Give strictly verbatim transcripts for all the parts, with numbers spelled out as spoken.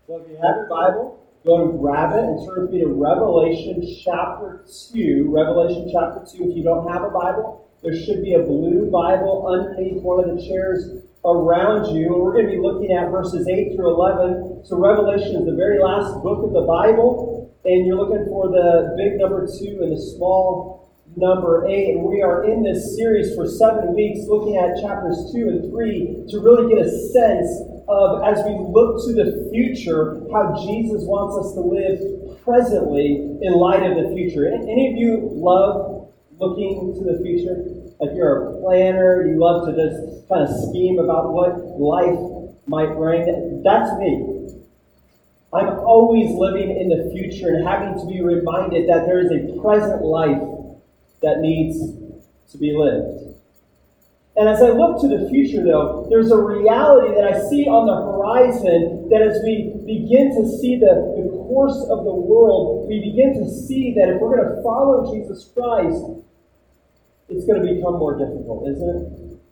So if you have your Bible, go and grab it and turn with me to Revelation chapter two. Revelation chapter two. If you don't have a Bible, there should be a blue Bible underneath one of the chairs around you. And we're going to be looking at verses eight through eleven. So Revelation is the very last book of the Bible. And you're looking for the big number two and the small number eight. And we are in this series for seven weeks looking at chapters two and three to really get a sense of, as we look to the future, how Jesus wants us to live presently in light of the future. Any of you love looking to the future? Like you're a planner, you love to just kind of scheme about what life might bring. That's me. I'm always living in the future and having to be reminded that there is a present life that needs to be lived. And as I look to the future, though, there's a reality that I see on the horizon that as we begin to see the, the course of the world, we begin to see that if we're going to follow Jesus Christ, it's going to become more difficult, isn't it?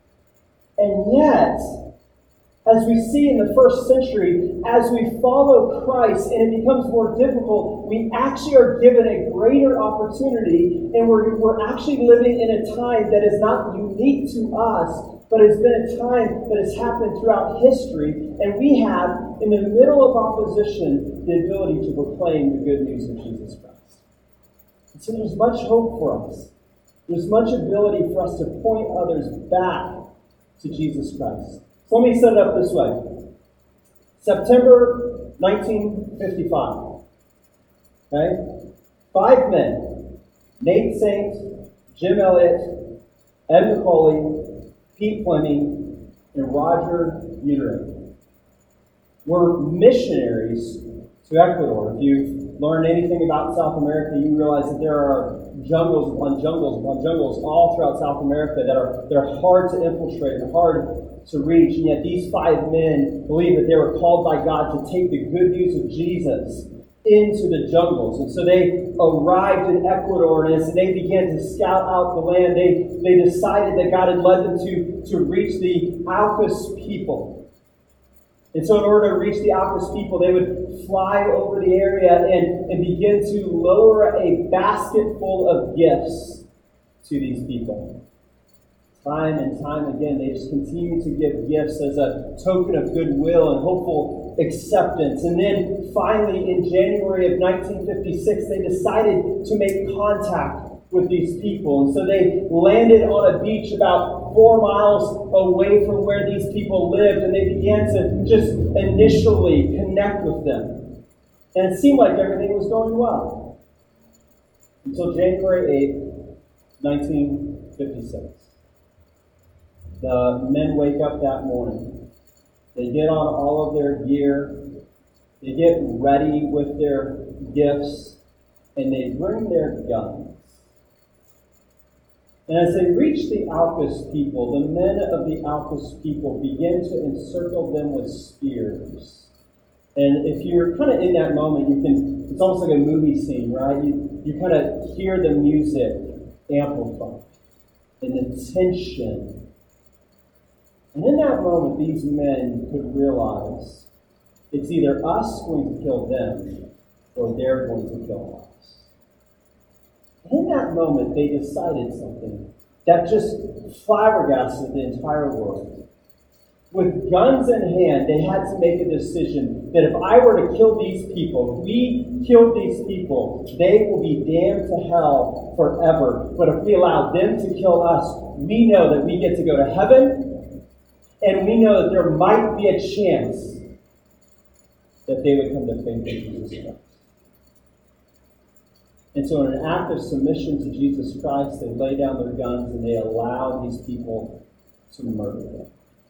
And yet, as we see in the first century, as we follow Christ and it becomes more difficult, we actually are given a greater opportunity, and we're, we're actually living in a time that is not unique to us, but has been a time that has happened throughout history, and we have, in the middle of opposition, the ability to proclaim the good news of Jesus Christ. And so there's much hope for us. There's much ability for us to point others back to Jesus Christ. So let me set it up this way. September nineteen fifty-five. Okay? Five men, Nate Saint, Jim Elliott, Ed McCauley, Pete Fleming, and Roger Muttering were missionaries to Ecuador. If you've learned anything about South America, you realize that there are jungles upon jungles upon jungles all throughout South America that are they're hard to infiltrate and hard to reach. And yet these five men believe that they were called by God to take the good news of Jesus into the jungles. And so they arrived in Ecuador, and as they began to scout out the land, they, they decided that God had led them to, to reach the Aucas people. And so in order to reach the Aucas people, they would fly over the area and, and begin to lower a basket full of gifts to these people. Time and time again, they just continue to give gifts as a token of goodwill and hopeful acceptance. And then finally, in January of nineteen fifty-six, they decided to make contact with these people. And so they landed on a beach about four miles away from where these people lived, and they began to just initially connect with them. And it seemed like everything was going well. Until January eighth, nineteen fifty-six. The men wake up that morning. They get on all of their gear. They get ready with their gifts. And they bring their guns. And as they reach the Aucas people, the men of the Aucas people begin to encircle them with spears. And if you're kind of in that moment, you can, it's almost like a movie scene, right? You, you kind of hear the music amplified and the tension. And in that moment, these men could realize it's either us going to kill them or they're going to kill us. And in that moment, they decided something that just flabbergasted the entire world. With guns in hand, they had to make a decision that if I were to kill these people, if we killed these people, they will be damned to hell forever. But if we allow them to kill us, we know that we get to go to heaven. And we know that there might be a chance that they would come to faith in Jesus Christ. And so in an act of submission to Jesus Christ, they lay down their guns and they allow these people to murder them.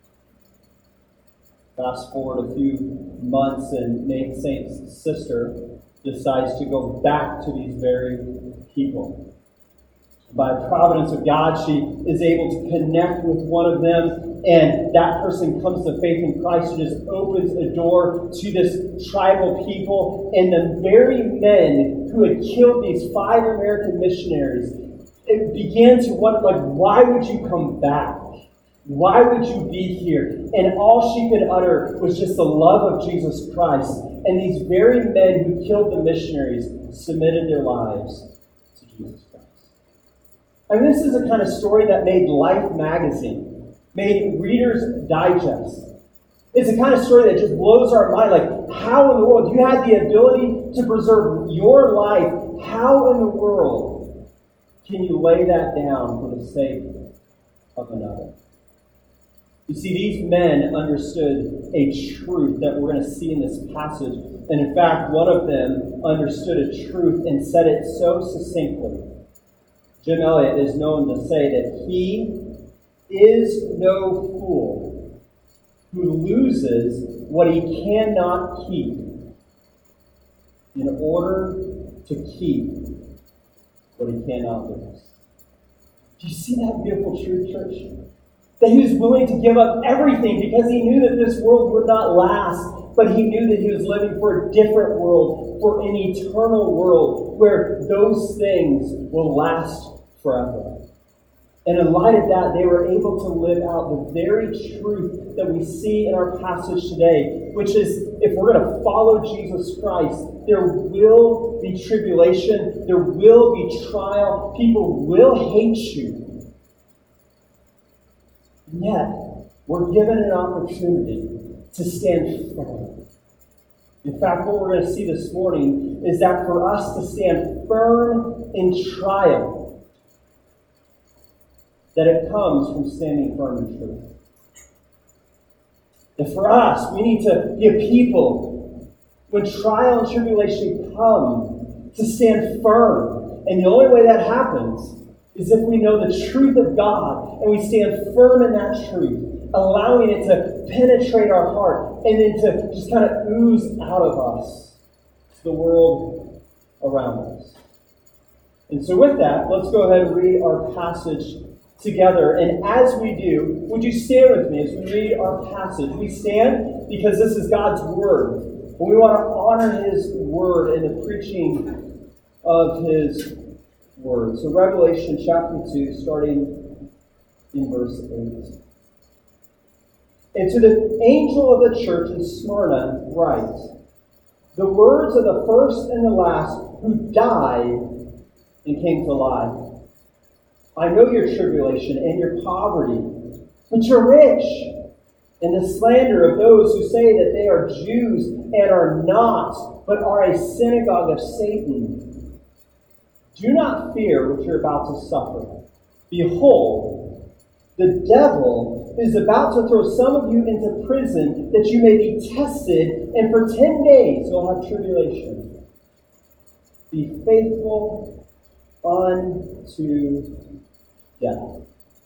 Fast forward a few months, and Nate Saint's sister decides to go back to these very people. By providence of God, she is able to connect with one of them, and that person comes to faith in Christ and just opens a door to this tribal people. And the very men who had killed these five American missionaries, it began to wonder, like, why would you come back? Why would you be here? And all she could utter was just the love of Jesus Christ. And these very men who killed the missionaries submitted their lives to Jesus Christ. And this is a kind of story that made Life magazine, made Reader's Digest. It's a kind of story that just blows our mind. Like, how in the world, you had the ability to preserve your life. How in the world can you lay that down for the sake of another? You see, these men understood a truth that we're going to see in this passage. And in fact, one of them understood a truth and said it so succinctly. Jim Elliot is known to say that he is no fool who loses what he cannot keep in order to keep what he cannot lose. Do you see that beautiful truth, church? That he was willing to give up everything because he knew that this world would not last, but he knew that he was living for a different world, for an eternal world where those things will last forever. And in light of that, they were able to live out the very truth that we see in our passage today, which is, if we're going to follow Jesus Christ, there will be tribulation, there will be trial, people will hate you. And yet, we're given an opportunity to stand firm. In fact, what we're going to see this morning is that for us to stand firm in trial, that it comes from standing firm in truth. And for us, we need to be a people, when trial and tribulation come, to stand firm. And the only way that happens is if we know the truth of God and we stand firm in that truth, allowing it to penetrate our heart and then to just kind of ooze out of us to the world around us. And so with that, let's go ahead and read our passage together. And as we do, would you stand with me as we read our passage? We stand because this is God's Word. And we want to honor His Word in the preaching of His Word. So Revelation chapter two, starting in verse eight. And to the angel of the church in Smyrna write, the words of the first and the last who died and came to life. I know your tribulation and your poverty, but you're rich, and the slander of those who say that they are Jews and are not, but are a synagogue of Satan. Do not fear what you're about to suffer. Behold, the devil is about to throw some of you into prison that you may be tested, and for ten days you'll have tribulation. Be faithful unto death,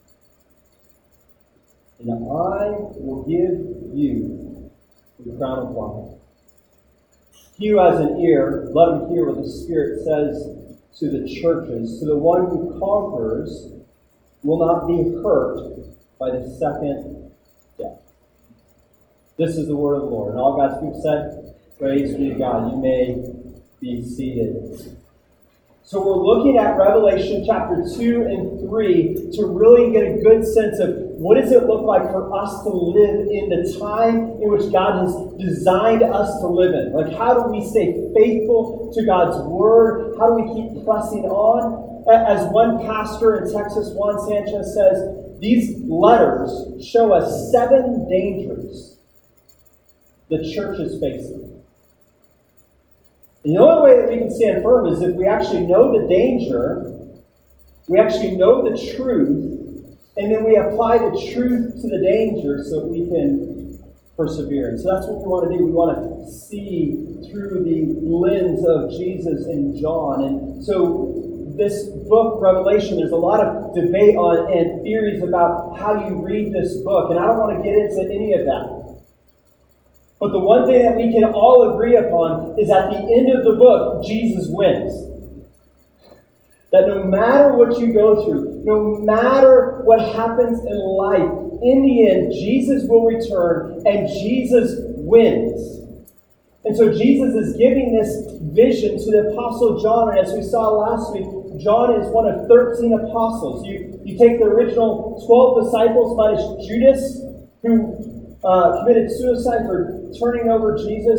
and I will give you the crown of life. He who has an ear, let him hear what the Spirit says to the churches. To the one who conquers will not be hurt by the second death. This is the word of the Lord. And all God's people said, praise be to God. You may be seated. So we're looking at Revelation chapter two and three to really get a good sense of what does it look like for us to live in the time in which God has designed us to live in. Like, how do we stay faithful to God's Word? How do we keep pressing on? As one pastor in Texas, Juan Sanchez, says, these letters show us seven dangers the church is facing. And the only way that we can stand firm is if we actually know the danger, we actually know the truth, and then we apply the truth to the danger so that we can persevere. And so that's what we want to do. We want to see through the lens of Jesus and John. And so this book, Revelation, there's a lot of debate on and theories about how you read this book. And I don't want to get into any of that. But the one thing that we can all agree upon is at the end of the book, Jesus wins. That no matter what you go through, no matter what happens in life, in the end, Jesus will return and Jesus wins. And so Jesus is giving this vision to the Apostle John. And as we saw last week, John is one of thirteen apostles. You, you take the original twelve disciples minus Judas, who Uh, committed suicide for turning over Jesus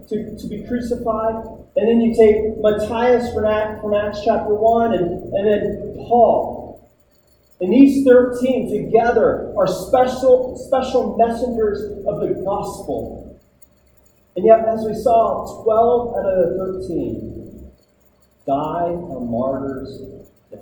to, to be crucified. And then you take Matthias from Acts, from Acts chapter one, and, and then Paul. And these thirteen together are special, special messengers of the gospel. And yet, as we saw, twelve out of the thirteen die a martyr's death.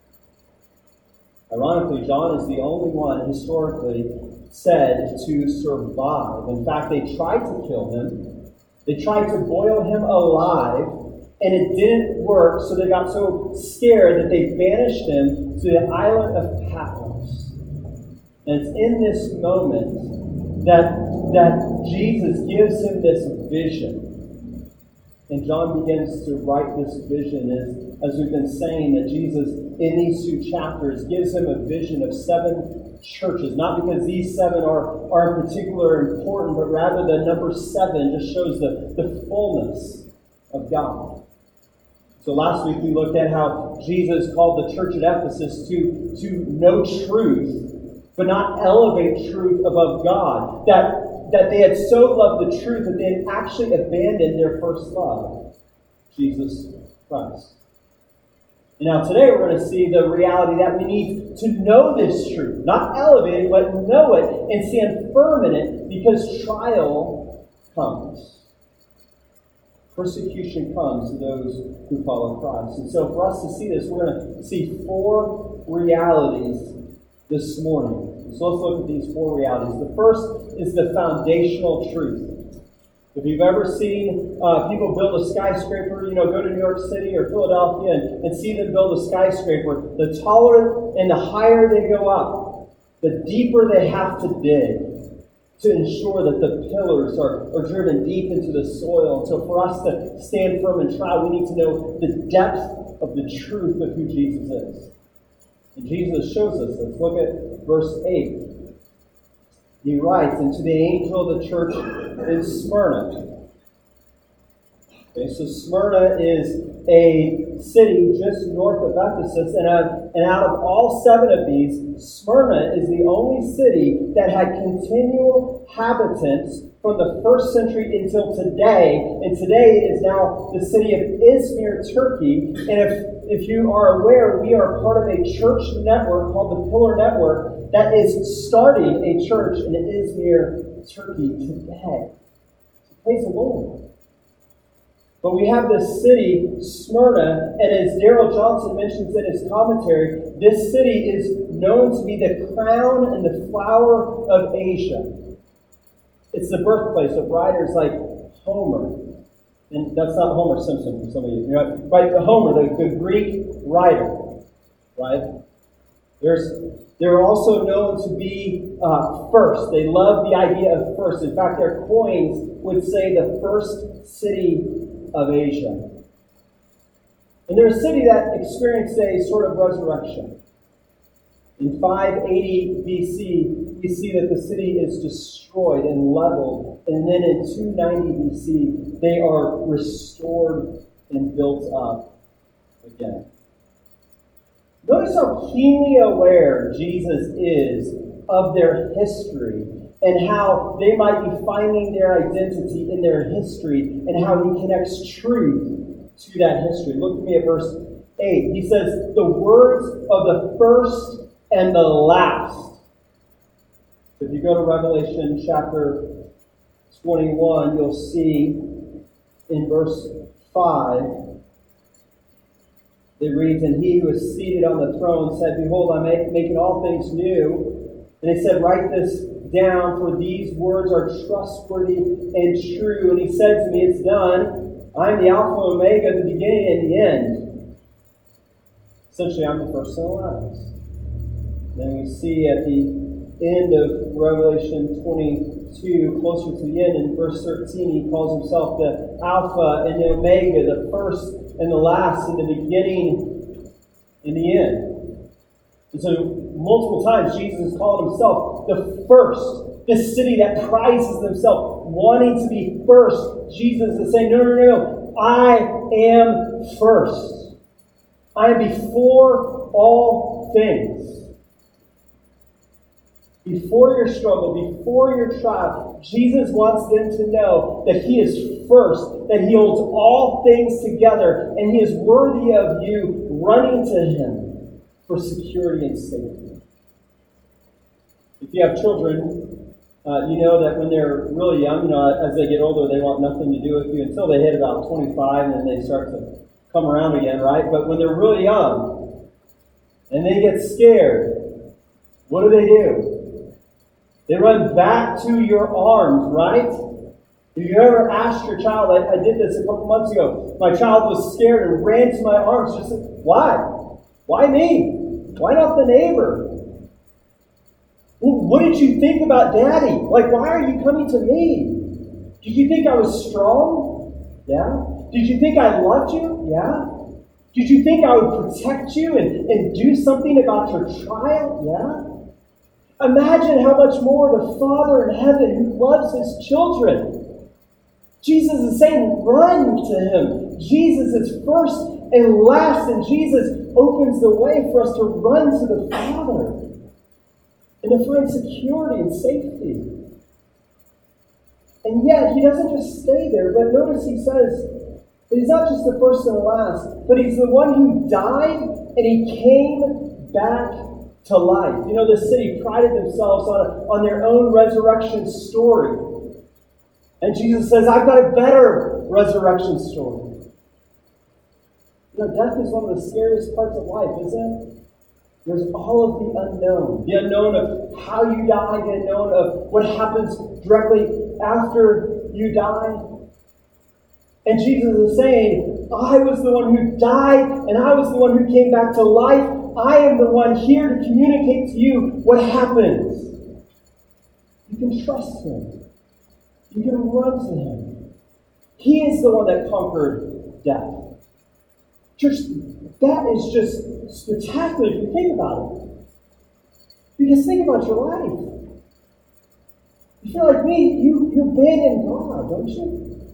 Ironically, John is the only one historically said to survive. In fact, they tried to kill him. They tried to boil him alive, and it didn't work, so they got so scared that they banished him to the island of Patmos. And it's in this moment that, that Jesus gives him this vision. And John begins to write this vision as, as we've been saying, that Jesus, in these two chapters, gives him a vision of seven churches. Not because these seven are, are in particular important, but rather the number seven just shows the, the fullness of God. So last week we looked at how Jesus called the church at Ephesus to, to know truth, but not elevate truth above God. That, that they had so loved the truth that they had actually abandoned their first love, Jesus Christ. And now today we're going to see the reality that we need to know this truth. Not elevate it, but know it and stand firm in it, because trial comes. Persecution comes to those who follow Christ. And so for us to see this, we're going to see four realities this morning. So let's look at these four realities. The first is the foundational truth. If you've ever seen uh, people build a skyscraper, you know, go to New York City or Philadelphia and, and see them build a skyscraper, the taller and the higher they go up, the deeper they have to dig to ensure that the pillars are, are driven deep into the soil. And so for us to stand firm and try, we need to know the depth of the truth of who Jesus is. And Jesus shows us this. Look at verse eight. He writes, "And to the angel of the church in Smyrna." Okay, so Smyrna is a city just north of Ephesus, and, uh, and out of all seven of these, Smyrna is the only city that had continual inhabitants from the first century until today. And today is now the city of Izmir, Turkey. And if, if you are aware, we are part of a church network called the Pillar Network that is starting a church in Izmir, Turkey today. So praise the Lord. But we have this city, Smyrna, and as Darrell Johnson mentions in his commentary, this city is known to be the crown and the flower of Asia. It's the birthplace of writers like Homer. And that's not Homer Simpson for some of you. You know, right? Homer, the, the Greek writer. Right? There's, they're also known to be uh, first. They love the idea of first. In fact, their coins would say the first city of Asia. And they're a city that experienced a sort of resurrection. In five eighty B C, we see that the city is destroyed and leveled. And then in two ninety B C, they are restored and built up again. Notice how keenly aware Jesus is of their history and how they might be finding their identity in their history and how he connects truth to that history. Look with me at verse eight. He says, "The words of the first and the last." If you go to Revelation chapter twenty-one, you'll see in verse five, it reads, "And he who is seated on the throne said, Behold, I'm making all things new." And he said, "Write this down, for these words are trustworthy and true." And he said to me, "It's done. I am the Alpha and Omega, the beginning and the end." Essentially, I'm the first and the last. Then we see at the end of Revelation twenty-two, closer to the end, in verse thirteen, he calls himself the Alpha and the Omega, the first and the last, and the beginning and the end. And so multiple times Jesus has called himself the first. This city that prizes themselves, wanting to be first. Jesus is saying, no, no, no, I am first. I am before all things. Before your struggle, before your trial, Jesus wants them to know that he is first, that he holds all things together, and he is worthy of you running to him for security and safety. If you have children, uh, you know that when they're really young, you know, as they get older, they want nothing to do with you until they hit about twenty-five, and then they start to come around again, right? But when they're really young, and they get scared, what do they do? They run back to your arms, right? Have you ever asked your child, I, I did this a couple months ago, my child was scared and ran to my arms, just said, why? Why me? Why not the neighbor? Well, what did you think about Daddy? Like, why are you coming to me? Did you think I was strong? Yeah. Did you think I loved you? Yeah. Did you think I would protect you and, and do something about your trial? Yeah. Imagine how much more the Father in heaven who loves his children. Jesus is saying, run to him. Jesus is first and last, and Jesus opens the way for us to run to the Father and to find security and safety. And yet, he doesn't just stay there, but notice he says that he's not just the first and the last, but he's the one who died and he came back to life. You know, the city prided themselves on, a, on their own resurrection story. And Jesus says, I've got a better resurrection story. You know, death is one of the scariest parts of life, isn't it? There's all of the unknown. The unknown of how you die, the unknown of what happens directly after you die. And Jesus is saying, I was the one who died, and I was the one who came back to life. I am the one here to communicate to you what happens. You can trust him. You can run to him. He is the one that conquered death. Church, that is just spectacular if you think about it. Because think about your life. If you're like me, you, you abandon God, don't you?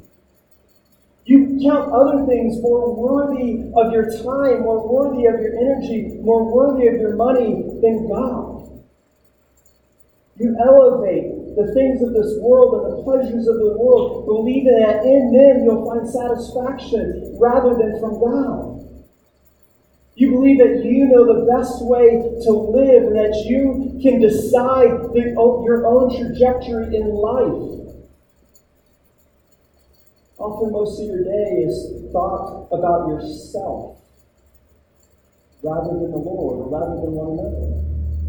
You count other things more worthy of your time, more worthy of your energy, more worthy of your money than God. You elevate the things of this world and the pleasures of the world, believing that in them you'll find satisfaction rather than from God. You believe that you know the best way to live and that you can decide the, your own trajectory in life. Often most of your day is thought about yourself rather than the Lord or rather than one another.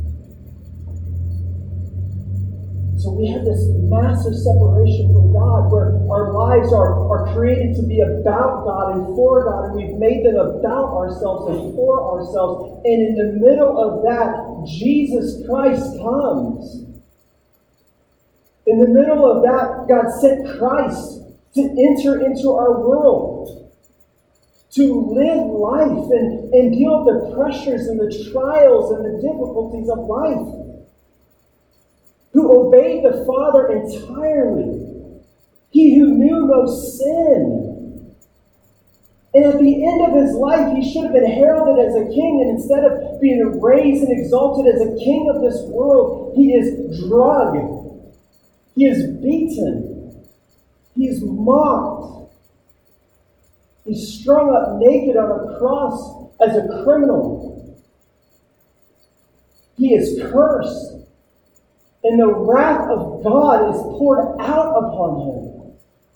So we have this massive separation from God where our lives are, are created to be about God and for God, and we've made them about ourselves and for ourselves. And in the middle of that, Jesus Christ comes. In the middle of that, God sent Christ to enter into our world, to live life and, and deal with the pressures and the trials and the difficulties of life. Who obeyed the Father entirely. He who knew no sin. And at the end of his life, he should have been heralded as a king, and instead of being raised and exalted as a king of this world, he is drugged. He is beaten. He is mocked. He's strung up naked on a cross as a criminal. He is cursed. And the wrath of God is poured out upon him.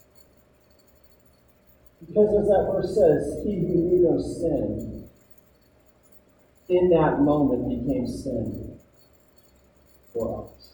Because as that verse says, he who knew no sin, in that moment became sin for us.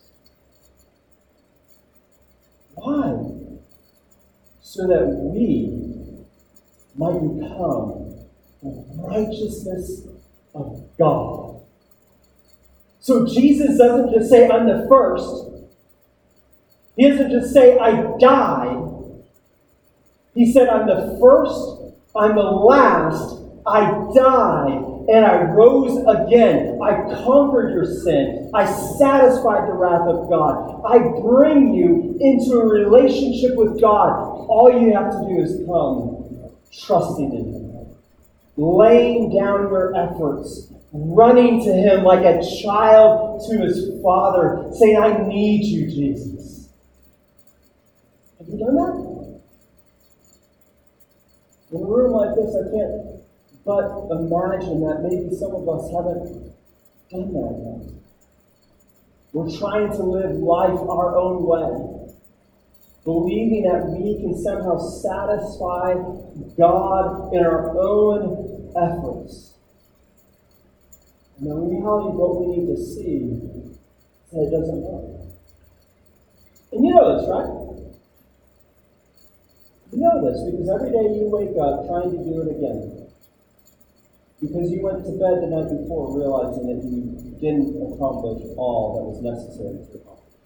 Why? So that we might become the righteousness of God. So Jesus doesn't just say, I'm the first. He doesn't just say, I died. He said, I'm the first, I'm the last, I died, and I rose again. I conquered your sin. I satisfied the wrath of God. I bring you into a relationship with God. All you have to do is come trusting in him. Laying down your efforts. Running to him like a child to his father, saying, I need you, Jesus. Have you done that? In a room like this, I can't but imagine that maybe some of us haven't done that yet. We're trying to live life our own way, believing that we can somehow satisfy God in our own efforts. And the reality of what we need to see is that it doesn't work. And you know this, right? You know this because every day you wake up trying to do it again. Because you went to bed the night before realizing that you didn't accomplish all that was necessary to accomplish.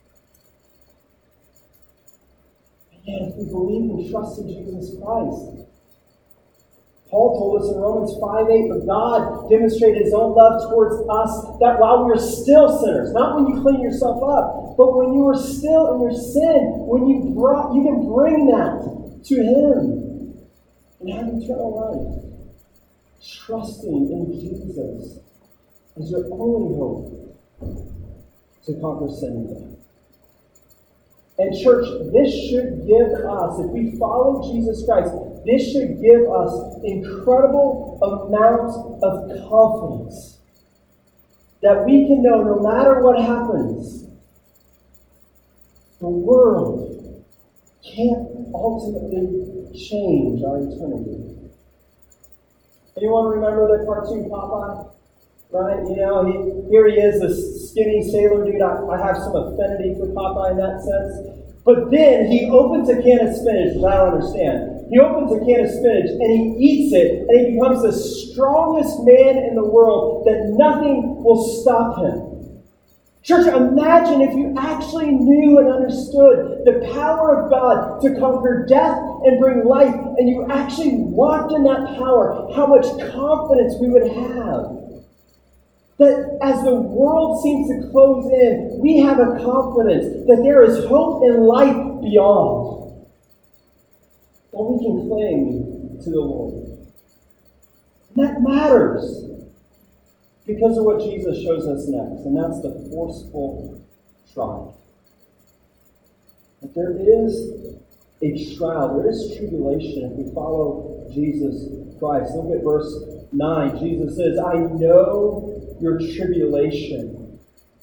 And yet, if we believe and trust in Jesus Christ, Paul told us in Romans five eight, but God demonstrated his own love towards us that while we were still sinners, not when you clean yourself up, but when you were still in your sin, when you brought, you can bring that to him and have eternal life. Trusting in Jesus as your only hope to conquer sin and death. And church, this should give us, if we follow Jesus Christ, this should give us incredible amounts of confidence that we can know no matter what happens, the world can't ultimately change our eternity. Anyone remember that cartoon Popeye? Right? You know, he, here he is, this skinny sailor dude. I, I have some affinity for Popeye in that sense. But then he opens a can of spinach, which I don't understand. He opens a can of spinach and he eats it, and he becomes the strongest man in the world that nothing will stop him. Church, imagine if you actually knew and understood the power of God to conquer death and bring life, and you actually walked in that power, how much confidence we would have. That as the world seems to close in, we have a confidence that there is hope and life beyond. Well, we can cling to the Lord. And that matters because of what Jesus shows us next, and that's the forceful trial. But there is a trial, there is tribulation if we follow Jesus Christ. Look at verse nine. Jesus says, I know your tribulation.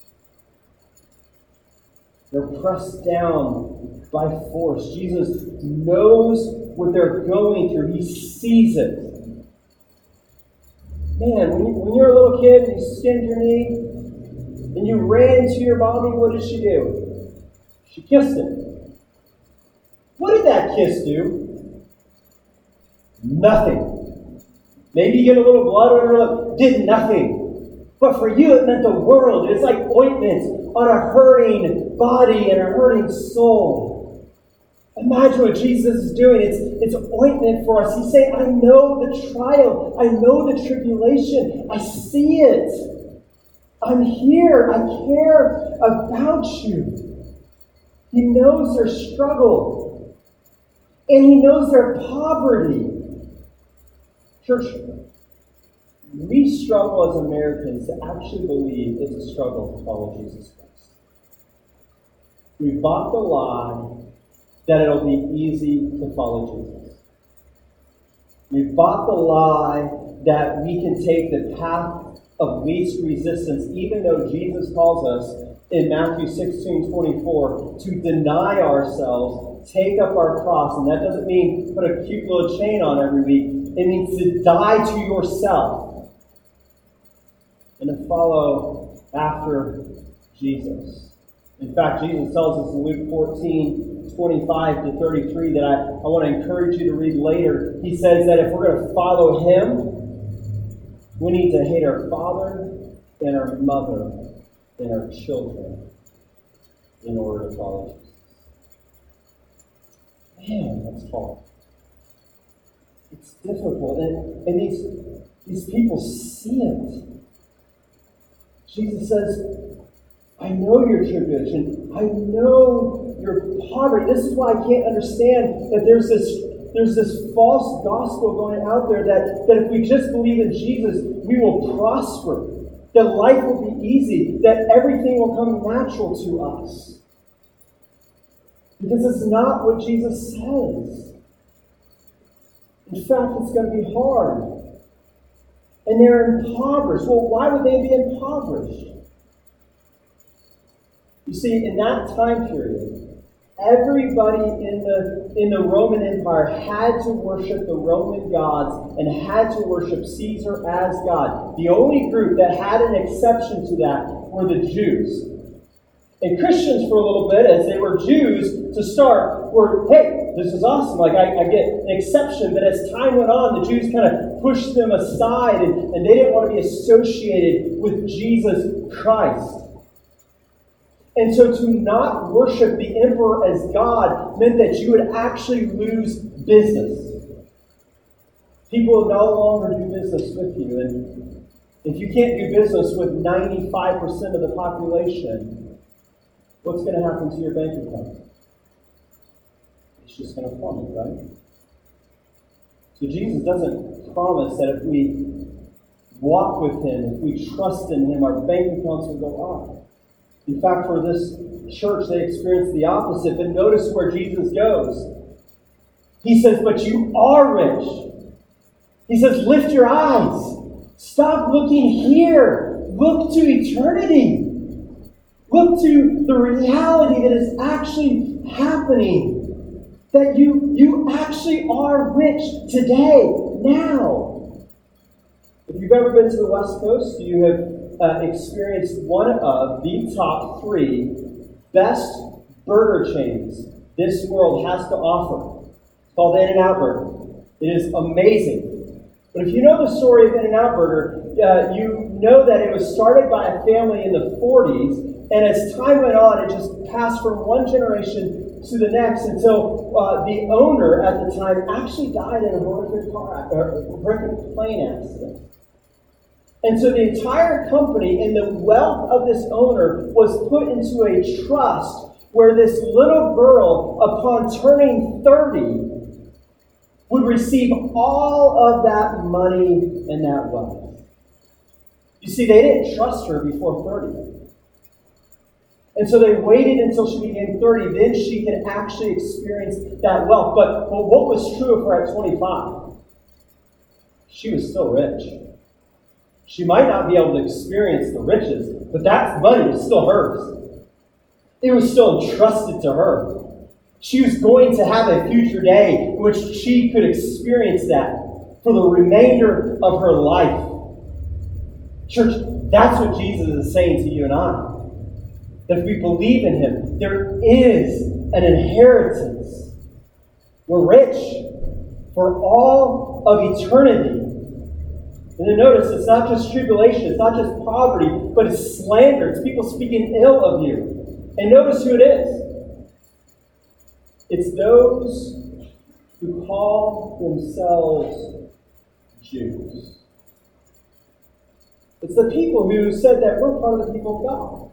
They're pressed down by force. Jesus knows what they're going through. He sees it. Man, when, you, when you're a little kid and you skinned your knee and you ran to your mommy, what did she do? She kissed it. What did that kiss do? Nothing. Maybe you get a little blood on her lip. Did nothing. But for you, it meant the world. It's like ointment on a hurting body and a hurting soul. Imagine what Jesus is doing. It's, it's ointment for us. He's saying, I know the trial. I know the tribulation. I see it. I'm here. I care about you. He knows their struggle. And he knows their poverty. Church, we struggle as Americans to actually believe it's a struggle to follow Jesus Christ. We bought the lie that it'll be easy to follow Jesus. We bought the lie that we can take the path of least resistance, even though Jesus calls us in Matthew sixteen twenty-four to deny ourselves, take up our cross. And that doesn't mean put a cute little chain on every week. It means to die to yourself and to follow after Jesus. In fact, Jesus tells us in Luke fourteen, twenty-five to thirty-three that I, I want to encourage you to read later. He says that if we're going to follow him, we need to hate our father and our mother and our children in order to follow Jesus. Man, that's hard. It's difficult. And, and these, these people see it. Jesus says, I know your tribulation. I know your poverty. This is why I can't understand that there's this, there's this false gospel going out there that, that if we just believe in Jesus, we will prosper, that life will be easy, that everything will come natural to us. Because it's not what Jesus says. In fact, it's going to be hard. And they're impoverished. Well, why would they be impoverished? You see, in that time period, everybody in the, in the Roman Empire had to worship the Roman gods and had to worship Caesar as God. The only group that had an exception to that were the Jews. And Christians, for a little bit, as they were Jews to start, were, hey, this is awesome. Like, I, I get an exception. But as time went on, the Jews kind of pushed them aside, and, and they didn't want to be associated with Jesus Christ. And so to not worship the emperor as God meant that you would actually lose business. People would no longer do business with you. And if you can't do business with ninety-five percent of the population, what's going to happen to your bank account? It's just going to plummet, right? So Jesus doesn't promise that if we walk with Him, if we trust in Him, our bank accounts will go up. In fact, for this church, they experience the opposite. But notice where Jesus goes. He says, but you are rich. He says, lift your eyes. Stop looking here. Look to eternity. Look to the reality that is actually happening. That you, you actually are rich today, now. If you've ever been to the West Coast, you have Uh, experienced one of the top three best burger chains this world has to offer. It's called In-N-Out Burger. It is amazing. But if you know the story of In-N-Out Burger, uh, you know that it was started by a family in the forties, and as time went on, it just passed from one generation to the next until uh, the owner at the time actually died in a horrific car, or horrific plane accident. And so the entire company and the wealth of this owner was put into a trust where this little girl, upon turning thirty, would receive all of that money and that wealth. You see, they didn't trust her before thirty. And so they waited until she became thirty, then she could actually experience that wealth. But, but what was true of her at twenty-five? She was still rich. She might not be able to experience the riches, but that money was still hers. It was still entrusted to her. She was going to have a future day in which she could experience that for the remainder of her life. Church, that's what Jesus is saying to you and I. That if we believe in Him, there is an inheritance. We're rich for all of eternity. And then notice, it's not just tribulation, it's not just poverty, but it's slander. It's people speaking ill of you. And notice who it is. It's those who call themselves Jews. It's the people who said that we're part of the people of God.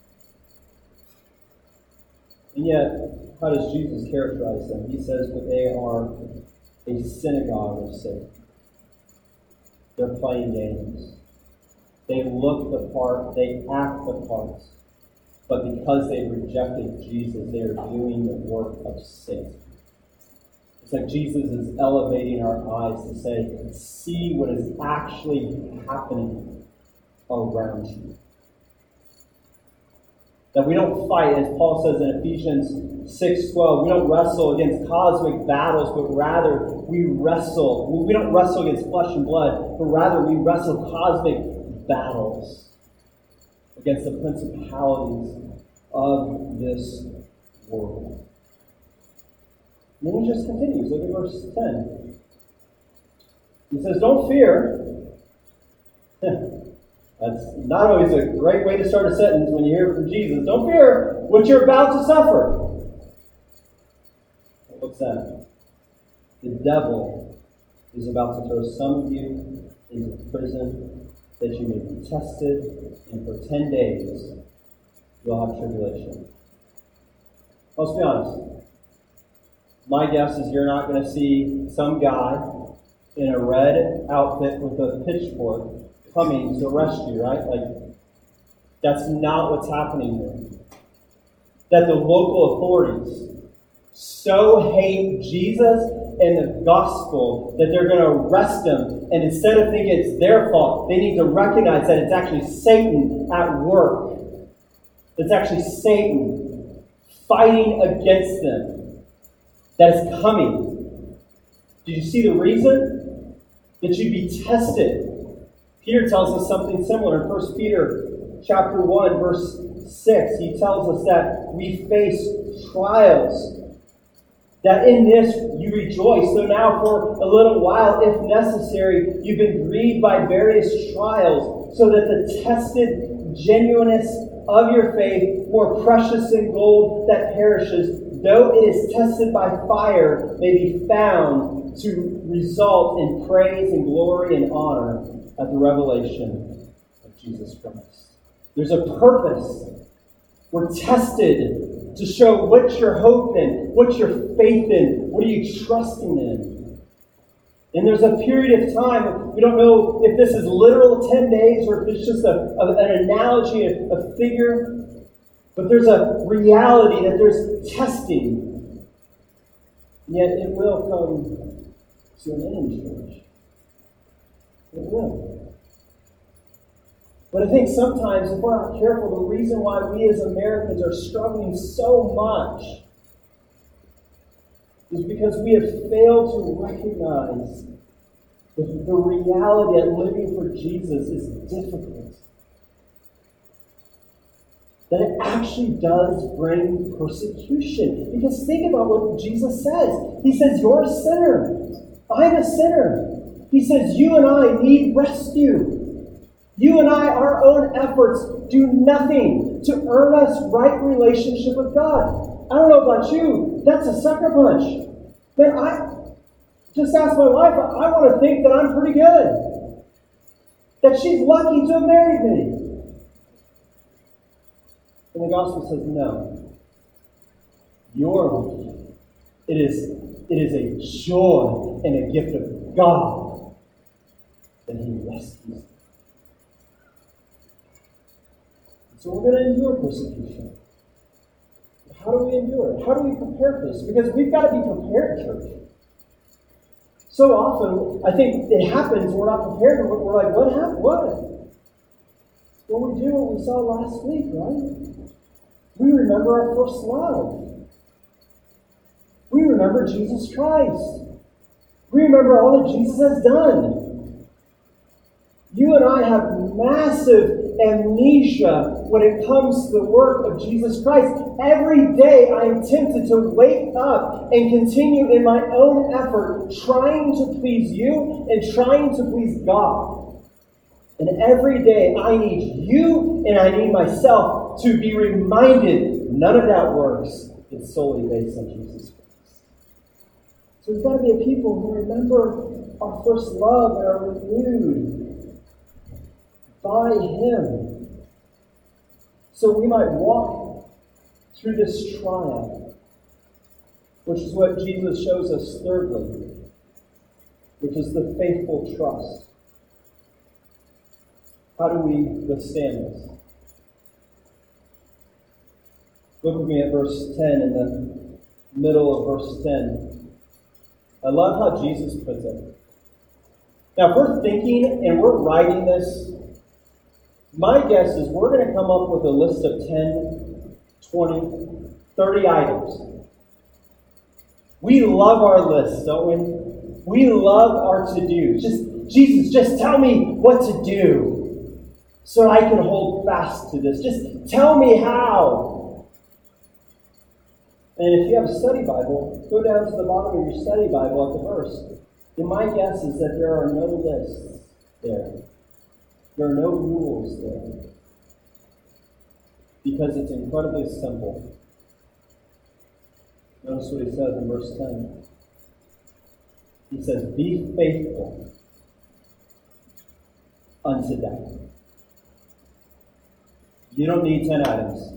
And yet, how does Jesus characterize them? He says that they are a synagogue of Satan. They're playing games. They look the part, they act the part. But because they rejected Jesus, they are doing the work of Satan. It's like Jesus is elevating our eyes to say, see what is actually happening around you. That we don't fight, as Paul says in Ephesians six twelve, we don't wrestle against cosmic battles, but rather we wrestle. We don't wrestle against flesh and blood, but rather we wrestle cosmic battles against the principalities of this world. And then he just continues. Look at verse ten. He says, don't fear. That's not always a great way to start a sentence when you hear it from Jesus. Don't fear what you're about to suffer. What's that? The devil is about to throw some of you into prison that you may be tested, and for ten days you'll have tribulation. Let's be honest. My guess is you're not going to see some guy in a red outfit with a pitchfork coming to arrest you, right? Like, that's not what's happening here. That the local authorities so hate Jesus and the gospel, that they're going to arrest them. And instead of thinking it's their fault, they need to recognize that it's actually Satan at work. It's actually Satan fighting against them that is coming. Did you see the reason? That you'd be tested. Peter tells us something similar in First Peter chapter one, verse six. He tells us that we face trials. That in this you rejoice. So now for a little while, if necessary, you've been grieved by various trials, so that the tested genuineness of your faith, more precious than gold that perishes, though it is tested by fire, may be found to result in praise and glory and honor at the revelation of Jesus Christ. There's a purpose. We're tested to show what you're hoping, what you're faith in, what are you trusting in. And there's a period of time, we don't know if this is literal ten days or if it's just a, a, an analogy, a, a figure, but there's a reality that there's testing. Yet it will come to an end, church. It will. But I think sometimes, if we're not careful, the reason why we as Americans are struggling so much is because we have failed to recognize that the reality that living for Jesus is difficult. That it actually does bring persecution. Because think about what Jesus says. He says, you're a sinner. I'm a sinner. He says, you and I need rescue. You and I, our own efforts, do nothing to earn us right relationship with God. I don't know about you. That's a sucker punch. Man, I just asked my wife, I want to think that I'm pretty good. That she's lucky to have married me. And the gospel says, no. You're lucky. It is, it is a joy and a gift of God that He rescues you. So we're going to endure persecution. How do we endure it? How do we prepare for this? Because we've got to be prepared, church. So often, I think it happens, we're not prepared, but we're like, what happened? What? Well, we do what we saw last week, right? We remember our first love. We remember Jesus Christ. We remember all that Jesus has done. You and I have massive amnesia when it comes to the work of Jesus Christ. Every day I am tempted to wake up and continue in my own effort trying to please you and trying to please God. And every day I need you and I need myself to be reminded none of that works. It's solely based on Jesus Christ. So we've got to be a people who remember our first love and are renewed by Him, so we might walk through this trial, which is what Jesus shows us thirdly, which is the faithful trust. How do we withstand this? Look with me at verse ten, in the middle of verse ten. I love how Jesus puts it. Now, if we're thinking and we're writing this, my guess is we're going to come up with a list of ten, twenty, thirty items. We love our lists, don't we? We love our to-dos. Just, Jesus, just tell me what to do so I can hold fast to this. Just tell me how. And if you have a study Bible, go down to the bottom of your study Bible at the verse. And my guess is that there are no lists there. There are no rules there. Because it's incredibly simple. Notice what he says in verse ten. He says, be faithful unto death. You don't need ten items.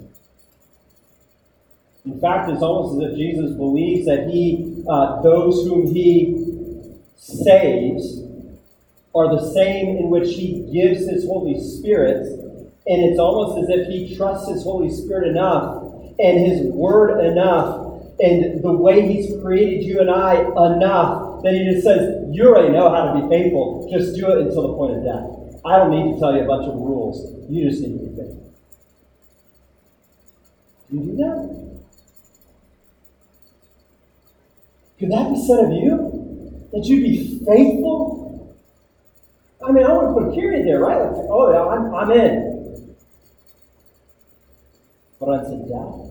In fact, it's almost as if Jesus believes that he, uh, those whom he saves are the same in which he gives his Holy Spirit. And it's almost as if he trusts his Holy Spirit enough and his word enough and the way He's created you and I enough that He just says, you already know how to be faithful. Just do it until the point of death. I don't need to tell you a bunch of rules. You just need to be faithful. Can you do that? Could that be said of you? That you be faithful? I mean, I want to put a period there, right? Like, oh, yeah, I'm, I'm in. But unto death?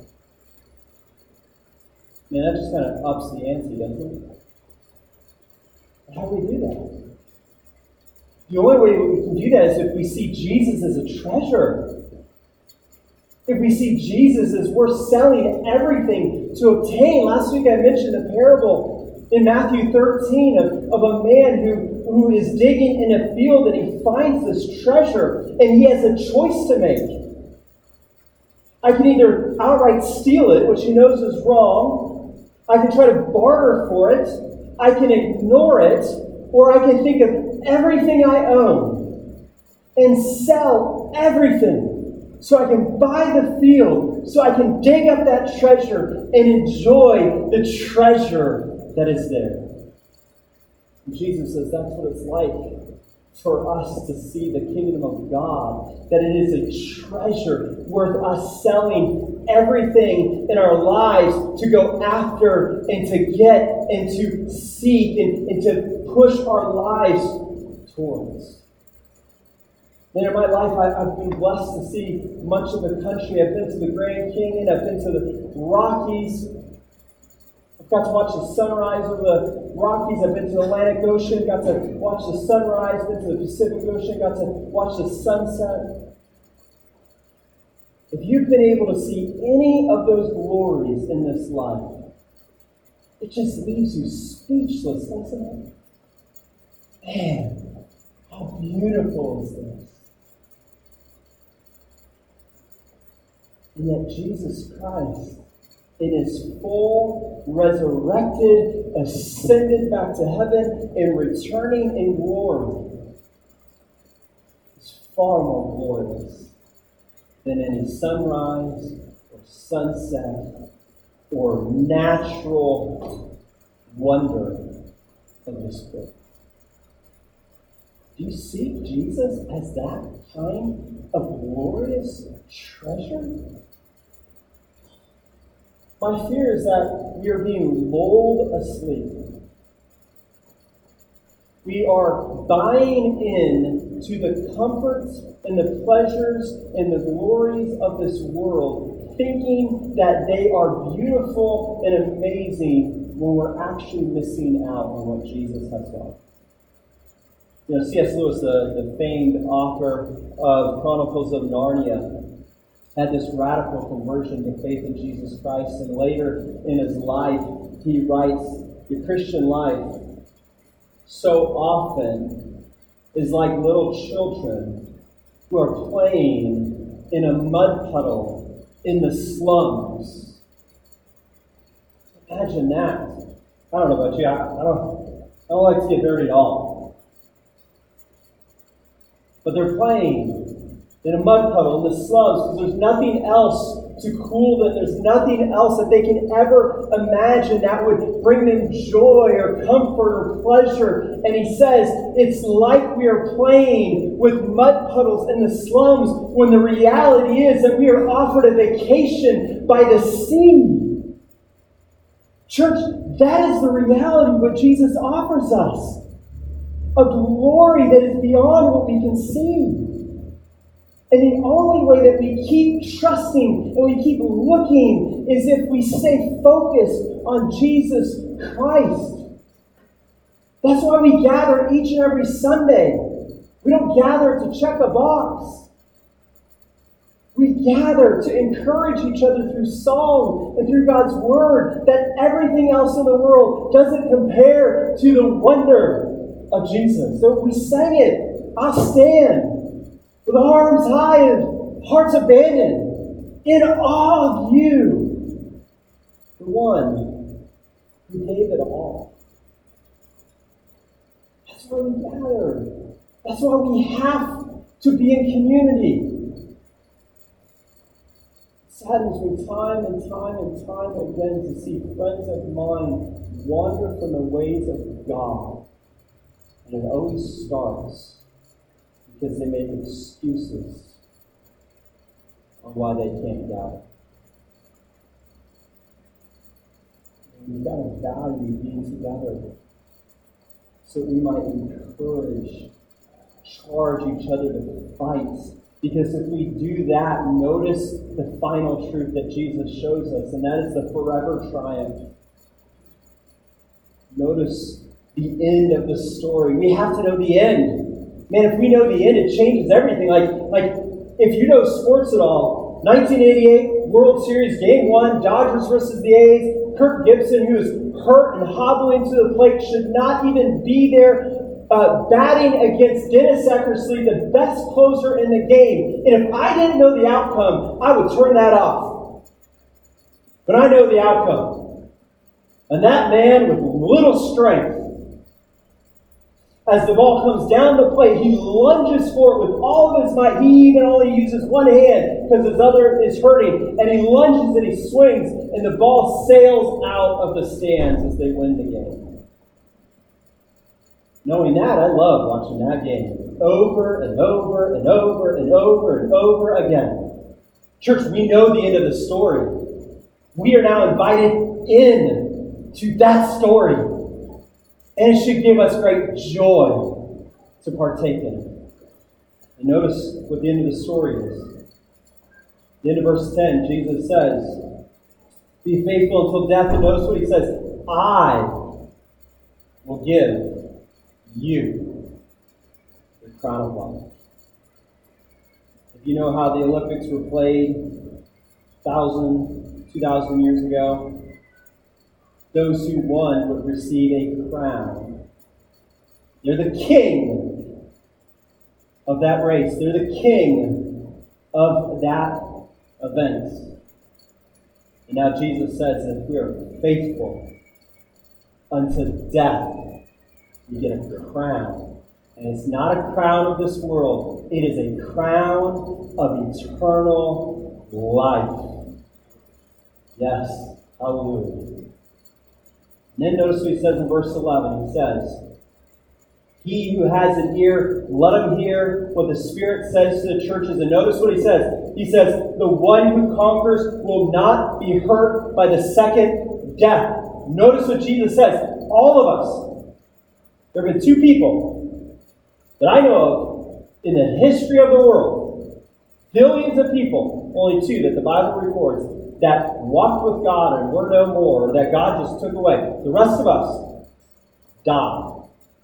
Man, that just kind of ups the ante, doesn't it? How do we do that? The only way we can do that is if we see Jesus as a treasure. If we see Jesus as worth selling everything to obtain. Last week I mentioned the parable in Matthew thirteen of, of a man who, who is digging in a field and he finds this treasure and he has a choice to make. I can either outright steal it, which he knows is wrong. I can try to barter for it. I can ignore it. Or I can think of everything I own and sell everything so I can buy the field, so I can dig up that treasure and enjoy the treasure that is there. And Jesus says that's what it's like for us to see the kingdom of God, that it is a treasure worth us selling everything in our lives to go after and to get and to seek and, and to push our lives towards. And in my life, I, I've been blessed to see much of the country. I've been to the Grand Canyon. I've been to the Rockies. I've got to watch the sunrise over the Rockies. I've been to the Atlantic Ocean. Got to watch the sunrise. Been to the Pacific Ocean. Got to watch the sunset. If you've been able to see any of those glories in this life, it just leaves you speechless, doesn't it? Man, how beautiful is this? And yet Jesus Christ, in His full, resurrected, ascended back to heaven, and returning in glory, is far more glorious than any sunrise or sunset or natural wonder of this book. Do you see Jesus as that kind of glorious treasure? My fear is that we are being lulled asleep. We are buying in to the comforts and the pleasures and the glories of this world, thinking that they are beautiful and amazing when we're actually missing out on what Jesus has done. You know, C S Lewis, the, the famed author of Chronicles of Narnia, had this radical conversion to faith in Jesus Christ. And later in his life, he writes, the Christian life so often is like little children who are playing in a mud puddle in the slums. Imagine that. I don't know about you. I, I don't, I don't like to get dirty at all. But they're playing in a mud puddle in the slums because there's nothing else to cool them. There's nothing else that they can ever imagine that would bring them joy or comfort or pleasure. And he says it's like we are playing with mud puddles in the slums when the reality is that we are offered a vacation by the sea. Church, that is the reality of what Jesus offers us. A glory that is beyond what we can see. And the only way that we keep trusting and we keep looking is if we stay focused on Jesus Christ. That's why we gather each and every Sunday. We don't gather to check a box. We gather to encourage each other through song and through God's Word, that everything else in the world doesn't compare to the wonder of Jesus. So we sang it, I'll stand. With arms high and hearts abandoned, in awe of you, the one who gave it all. That's why we gather. That's why we have to be in community. It's saddens me time and time and time again to see friends of mine wander from the ways of God. And it always starts because they make excuses on why they can't gather. We've got to value being together so that we might encourage, charge each other to fight. Because if we do that, notice the final truth that Jesus shows us, and that is the forever triumph. Notice the end of the story. We have to know the end. Man, if we know the end, it changes everything. Like, like if you know sports at all, nineteen eighty-eight World Series Game one, Dodgers versus the A's, Kirk Gibson, who is hurt and hobbling to the plate, should not even be there uh, batting against Dennis Eckersley, the best closer in the game. And if I didn't know the outcome, I would turn that off. But I know the outcome. And that man with little strength, as the ball comes down the plate, he lunges for it with all of his might. He even only uses one hand because his other is hurting. And he lunges and he swings, and the ball sails out of the stands as they win the game. Knowing that, I love watching that game over and over and over and over and over again. Church, we know the end of the story. We are now invited in to that story. And it should give us great joy to partake in it. And notice what the end of the story is. The end of verse ten, Jesus says, be faithful until death. And notice what he says, I will give you the crown of life. If you know how the Olympics were played one thousand, two thousand years ago, those who won would receive a crown. They're the king of that race. They're the king of that event. And now Jesus says that if we are faithful unto death, we get a crown. And it's not a crown of this world. It is a crown of eternal life. Yes. Hallelujah. And then notice what he says in verse eleven. He says, he who has an ear, let him hear what the Spirit says to the churches. And notice what he says. He says, the one who conquers will not be hurt by the second death. Notice what Jesus says. All of us. There have been two people that I know of in the history of the world. Billions of people. Only two that the Bible records. That walked with God and were no more, that God just took away. The rest of us died.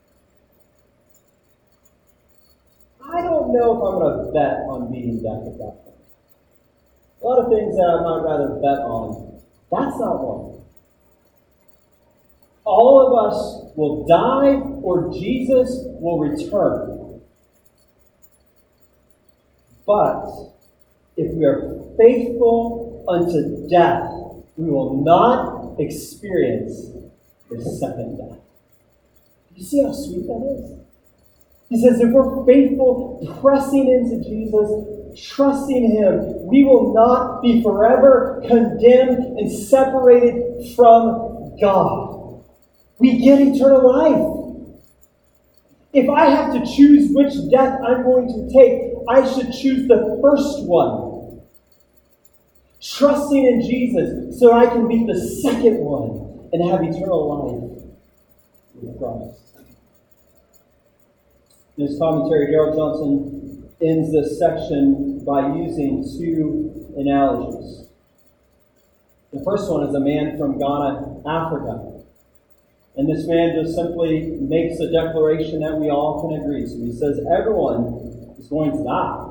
I don't know if I'm going to bet on beating death at that point. A lot of things that I might rather bet on. That's not one. All of us will die or Jesus will return. But if we are faithful unto death, we will not experience the second death. You see how sweet that is? He says if we're faithful, pressing into Jesus, trusting Him, we will not be forever condemned and separated from God. We get eternal life. If I have to choose which death I'm going to take, I should choose the first one. Trusting in Jesus so I can beat the second one and have eternal life with Christ. In his commentary, Darrell Johnson ends this section by using two analogies. The first one is a man from Ghana, Africa. And this man just simply makes a declaration that we all can agree to. He says, everyone is going to die.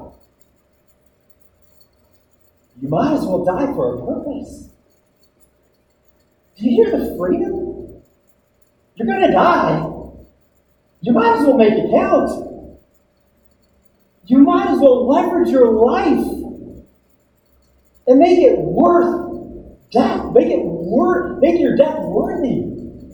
You might as well die for a purpose. Do you hear the freedom? You're going to die. You might as well make it count. You might as well leverage your life and make it worth death. Make it worth, make your death worthy.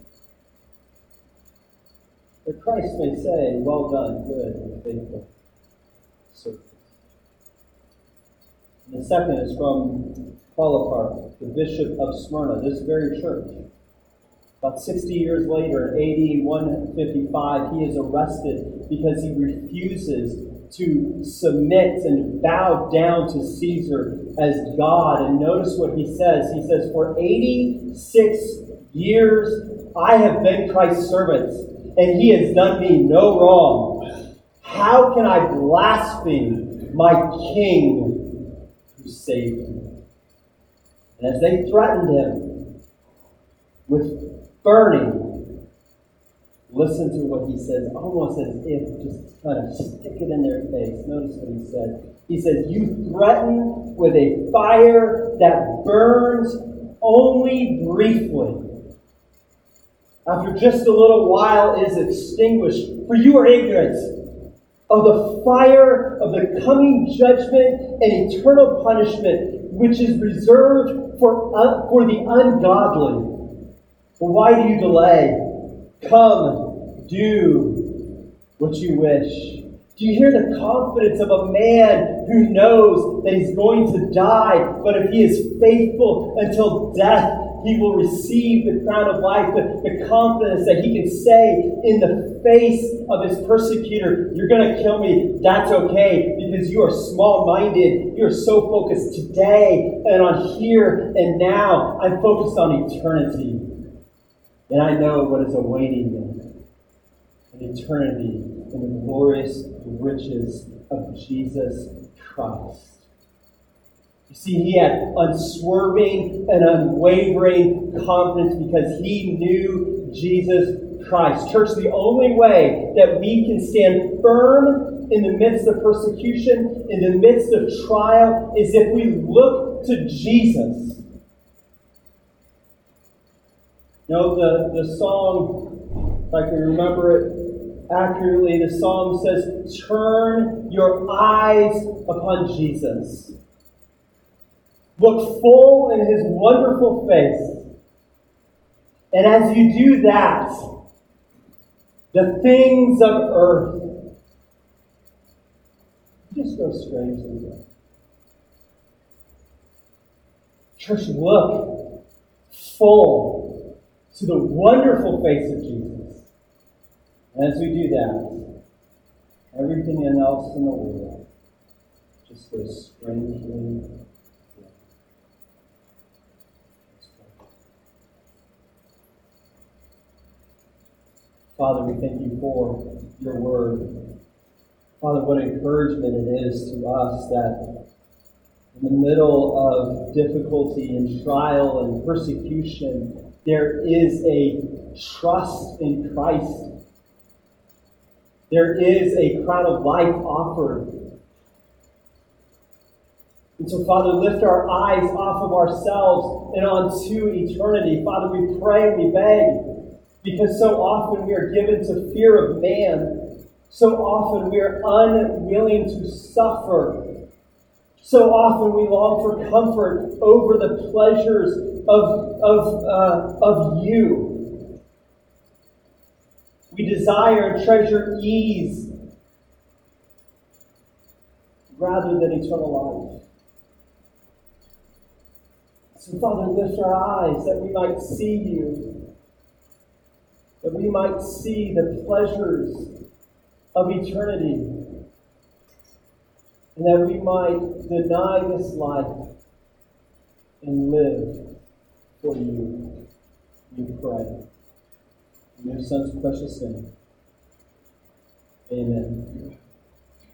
That Christ may say, well done, good and faithful servant. And the second is from Polycarp, the bishop of Smyrna, this very church. About sixty years later, in A D one fifty-five, he is arrested because he refuses to submit and bow down to Caesar as God. And notice what he says. He says, "For eighty-six years I have been Christ's servant, and he has done me no wrong. How can I blaspheme my King who saved me?" And as they threatened him with burning, listen to what he says, almost as if just kind of stick it in their face. Notice what he said. He says, "You threaten with a fire that burns only briefly. After just a little while is extinguished, for you are ignorant of the fire of the coming judgment and eternal punishment, which is reserved for, uh, for the ungodly. Well, why do you delay? Come, do what you wish." Do you hear the confidence of a man who knows that he's going to die, but if he is faithful until death, he will receive the crown of life, the, the confidence that he can say in the face of his persecutor, "You're going to kill me. That's okay, because you are small-minded. You're so focused today and on here and now. I'm focused on eternity. And I know what is awaiting me in eternity in the glorious riches of Jesus Christ." You see, he had unswerving and unwavering confidence because he knew Jesus Christ. Church, the only way that we can stand firm in the midst of persecution, in the midst of trial, is if we look to Jesus. You know, the, the song, if I can remember it accurately, the song says, "Turn your eyes upon Jesus. Look full in his wonderful face. And as you do that, the things of earth just go strangely dim." Church, look full to the wonderful face of Jesus. And as we do that, everything else in the world just goes strangely dim. Father, we thank you for your word. Father, what encouragement it is to us that in the middle of difficulty and trial and persecution, there is a trust in Christ. There is a crown of life offered. And so, Father, lift our eyes off of ourselves and onto eternity. Father, we pray and we beg, because so often we are given to fear of man. So often we are unwilling to suffer. So often we long for comfort over the pleasures of, of, uh, of you. We desire and treasure ease rather than eternal life. So, Father, lift our eyes that we might see you, that we might see the pleasures of eternity, and that we might deny this life and live for you. We pray. In your Son's precious name. Amen.